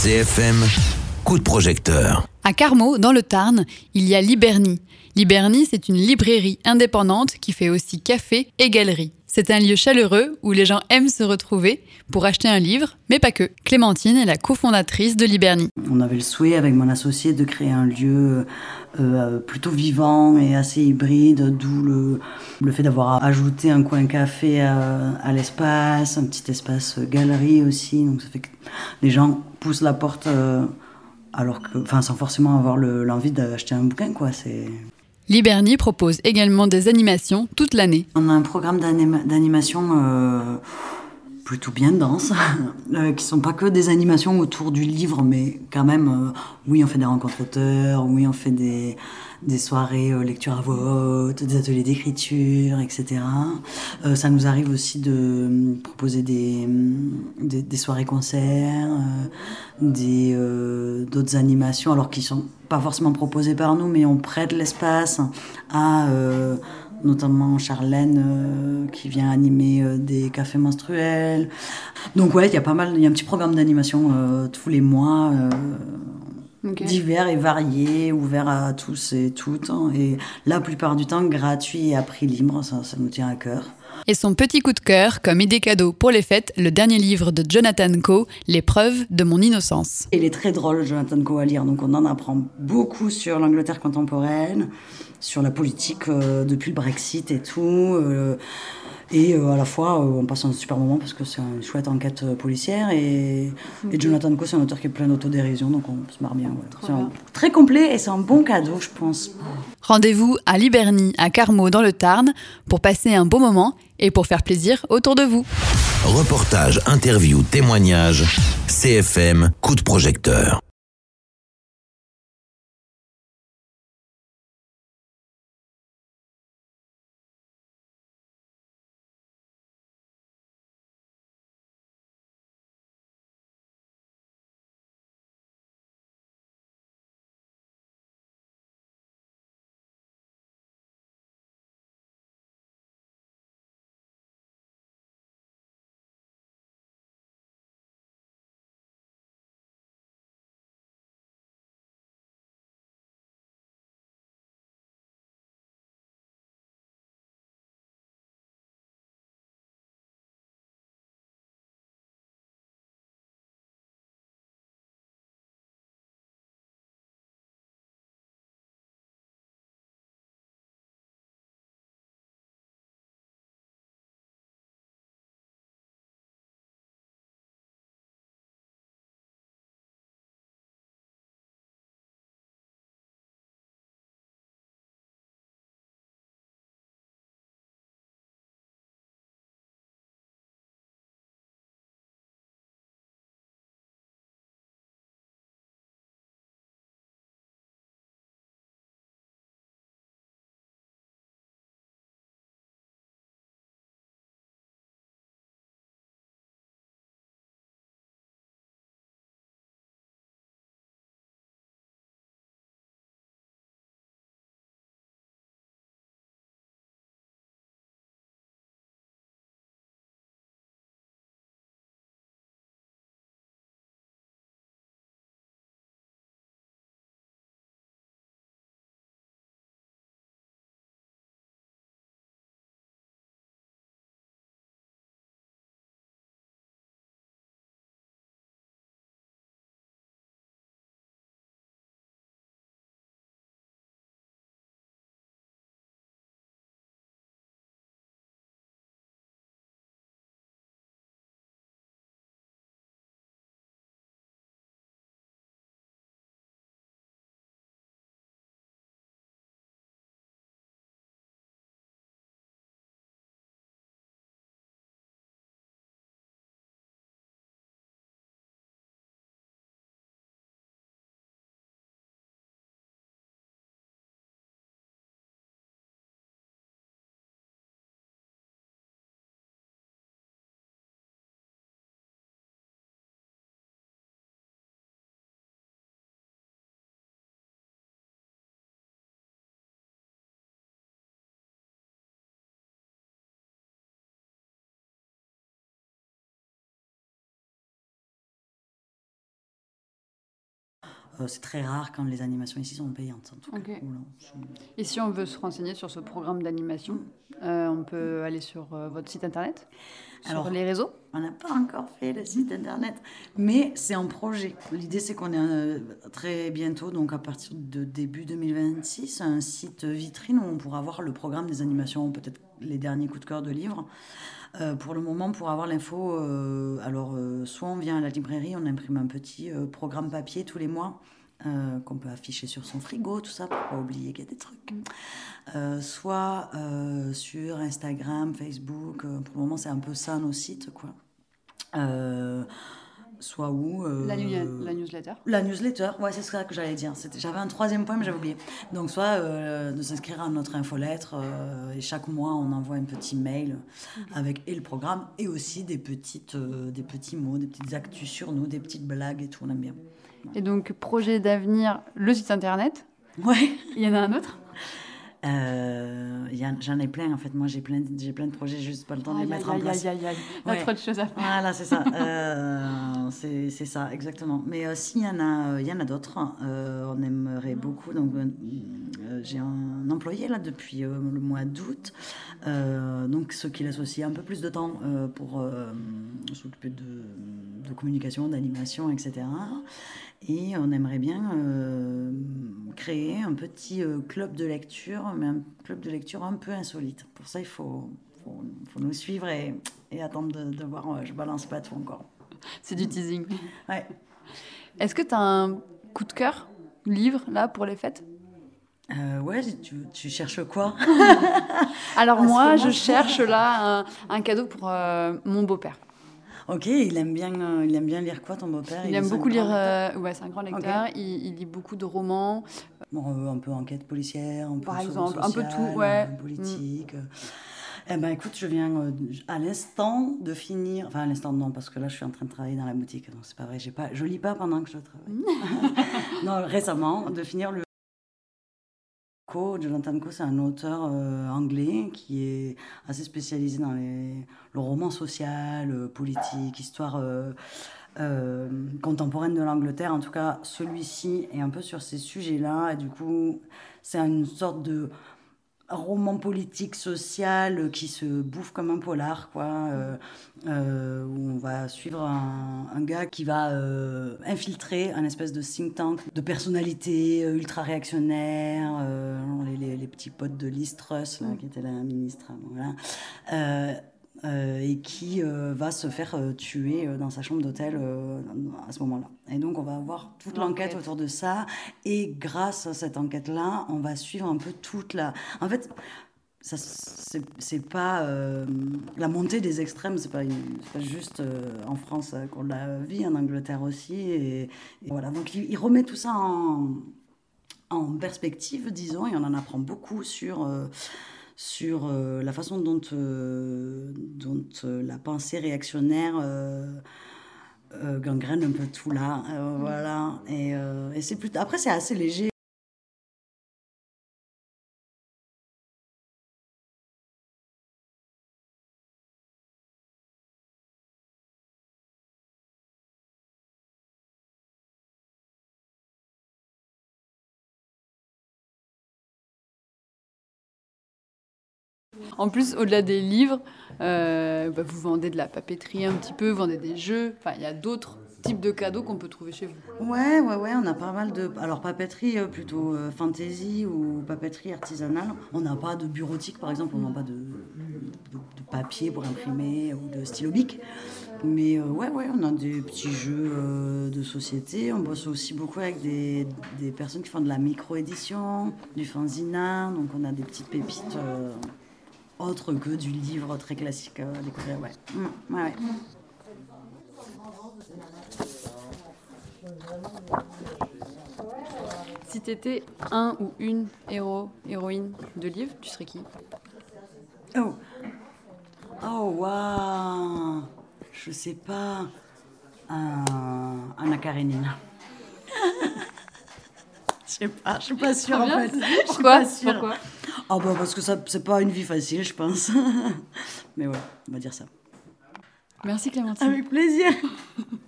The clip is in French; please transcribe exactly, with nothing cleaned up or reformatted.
C F M, coup de projecteur. À Carmaux, dans le Tarn, il y a Liberny. Liberny, c'est une librairie indépendante qui fait aussi café et galerie. C'est un lieu chaleureux où les gens aiment se retrouver pour acheter un livre, mais pas que. Clémentine est la cofondatrice de Liberny. On avait le souhait avec mon associé de créer un lieu euh, plutôt vivant et assez hybride, d'où le, le fait d'avoir ajouté un coin café à, à l'espace, un petit espace galerie aussi. Donc ça fait que les gens poussent la porte euh, alors que, enfin, sans forcément avoir le, l'envie d'acheter un bouquin, quoi. C'est... Liberny propose également des animations toute l'année. On a un programme d'anima- d'animation euh, plutôt bien dense, euh, qui ne sont pas que des animations autour du livre, mais quand même, euh, oui, on fait des rencontres auteurs, oui, on fait des, des soirées euh, lecture à voix haute, des ateliers d'écriture, et cetera. Euh, ça nous arrive aussi de euh, proposer des, des, des soirées-concerts, euh, des, euh, d'autres animations, alors qui sont pas forcément proposées par nous, mais on prête l'espace à euh, notamment Charlène euh, qui vient animer euh, des cafés menstruels. Donc ouais, il y a pas mal, il y a un petit programme d'animation euh, tous les mois, euh, okay. divers et variés, ouverts à tous et toutes, hein, et la plupart du temps gratuit et à prix libre, ça, ça nous tient à cœur. Et son petit coup de cœur, comme idée cadeau pour les fêtes, le dernier livre de Jonathan Coe, Les preuves de mon innocence. Il est très drôle, Jonathan Coe, à lire, donc on en apprend beaucoup sur l'Angleterre contemporaine, sur la politique euh, depuis le Brexit et tout. Euh, et euh, à la fois, euh, on passe un super moment parce que c'est une chouette enquête policière. Et, okay. et Jonathan Coe, c'est un auteur qui est plein d'autodérision, donc on se marre bien. Ouais. C'est un, très complet et c'est un bon cadeau, je pense. Rendez-vous à Liberny, à Carmaux, dans le Tarn, pour passer un bon moment et pour faire plaisir autour de vous. Reportage, interview, témoignage, C F M, coup de projecteur. Euh, c'est très rare quand les animations ici sont payantes, en tout cas. Okay. Voilà. Et si on veut se renseigner sur ce programme d'animation, euh, on peut aller sur euh, votre site internet, sur Alors, les réseaux? On n'a pas encore fait le site internet, mais c'est en projet. L'idée, c'est qu'on est euh, très bientôt, donc à partir de début deux mille vingt-six, un site vitrine où on pourra voir le programme des animations, peut-être les derniers coups de cœur de livres. Euh, pour le moment, pour avoir l'info, euh, alors euh, soit on vient à la librairie, on imprime un petit euh, programme papier tous les mois euh, qu'on peut afficher sur son frigo, tout ça, pour pas oublier qu'il y a des trucs. Euh, soit euh, sur Instagram, Facebook. Euh, pour le moment, c'est un peu ça nos sites, quoi. Euh, soit où euh, la, la newsletter. La newsletter, ouais, c'est ça que j'allais dire. C'était, j'avais un troisième point, mais j'avais oublié. Donc, soit euh, de s'inscrire à notre infolettre, euh, et chaque mois, on envoie un petit mail avec et le programme, et aussi des, petites, euh, des petits mots, des petites actus sur nous, des petites blagues et tout, on aime bien. Et donc, projet d'avenir, le site internet. Ouais. Il y en a un autre? Euh, y a, j'en ai plein en fait, moi j'ai plein, de, j'ai plein de projets, juste pas le temps de les mettre en place. Aïe, aïe, aïe, il y a trop de choses à faire. Voilà, c'est ça, euh, c'est, c'est ça, exactement. Mais euh, s'il y en a, il y en a d'autres, euh, on aimerait beaucoup. Donc, euh, j'ai un employé là depuis euh, le mois d'août, euh, donc ce qui laisse aussi un peu plus de temps euh, pour euh, s'occuper de, de communication, d'animation, et cetera. Et on aimerait bien euh, créer un petit euh, club de lecture, mais un club de lecture un peu insolite. Pour ça, il faut, faut, faut nous suivre et, et attendre de, de voir. Euh, je balance pas tout encore. C'est du teasing. Ouais. Est-ce que tu as un coup de cœur, livre, là, pour les fêtes? euh, Ouais, tu, tu cherches quoi? Alors moi, je cherche là un, un cadeau pour euh, mon beau-père. Ok, il aime bien, euh, il aime bien lire quoi, ton beau-père? Il, il aime beaucoup lire. Euh, ouais, c'est un grand lecteur. Okay. Il, il lit beaucoup de romans. Bon, un peu enquête policière, un peu par exemple, social, un peu tout, ouais. Politique. Mm. Eh ben, écoute, je viens euh, à l'instant de finir. Enfin, à l'instant non, parce que là, je suis en train de travailler dans la boutique, donc c'est pas vrai. J'ai pas, je lis pas pendant que je travaille. Non, récemment, de finir le. Jonathan Coe, c'est un auteur euh, anglais qui est assez spécialisé dans les, le roman social, euh, politique, histoire euh, euh, contemporaine de l'Angleterre. En tout cas, celui-ci est un peu sur ces sujets-là. Et du coup, c'est une sorte de roman politique, social, qui se bouffe comme un polar, quoi, euh, euh, où on va suivre un, un gars qui va euh, infiltrer un espèce de think tank de personnalités ultra-réactionnaires, euh, les, les, les petits potes de Liz Truss, là, qui était la ministre, voilà, euh, euh, et qui euh, va se faire euh, tuer euh, dans sa chambre d'hôtel euh, à ce moment-là. Et donc, on va avoir toute l'enquête, l'enquête autour de ça, et grâce à cette enquête-là, on va suivre un peu toute la... En fait, ça, c'est, c'est pas... Euh, la montée des extrêmes, c'est pas, c'est pas juste euh, en France euh, qu'on la vit, en Angleterre aussi, et, et voilà. Donc, il, il remet tout ça en, en perspective, disons, et on en apprend beaucoup sur... Euh, sur euh, la façon dont, euh, dont euh, la pensée réactionnaire euh, euh, gangrène un peu tout là. Euh, voilà. Et, euh, et c'est plutôt... Après, c'est assez léger. En plus, au-delà des livres, euh, bah, vous vendez de la papeterie un petit peu, vous vendez des jeux. Enfin, il y a d'autres types de cadeaux qu'on peut trouver chez vous. Ouais, ouais, ouais, on a pas mal de... Alors, papeterie euh, plutôt euh, fantasy ou papeterie artisanale. On n'a pas de bureautique, par exemple. On n'a pas de, de, de papier pour imprimer ou de stylo bic. Mais euh, ouais, ouais, on a des petits jeux euh, de société. On bosse aussi beaucoup avec des, des personnes qui font de la micro-édition, du fanzina. Donc, on a des petites pépites... Euh, autre que du livre très classique à découvrir, ouais. Mmh, ouais, ouais. Si t'étais un ou une héros, héroïne de livre, tu serais qui? Oh, oh, waouh, je sais pas, euh, Anna Karenina. Je sais pas, je suis pas sûre en fait. Je suis pas sûre. Pourquoi? Ah bah parce que ça, c'est pas une vie facile, je pense. Mais ouais, on va dire ça. Merci Clémentine. Avec plaisir.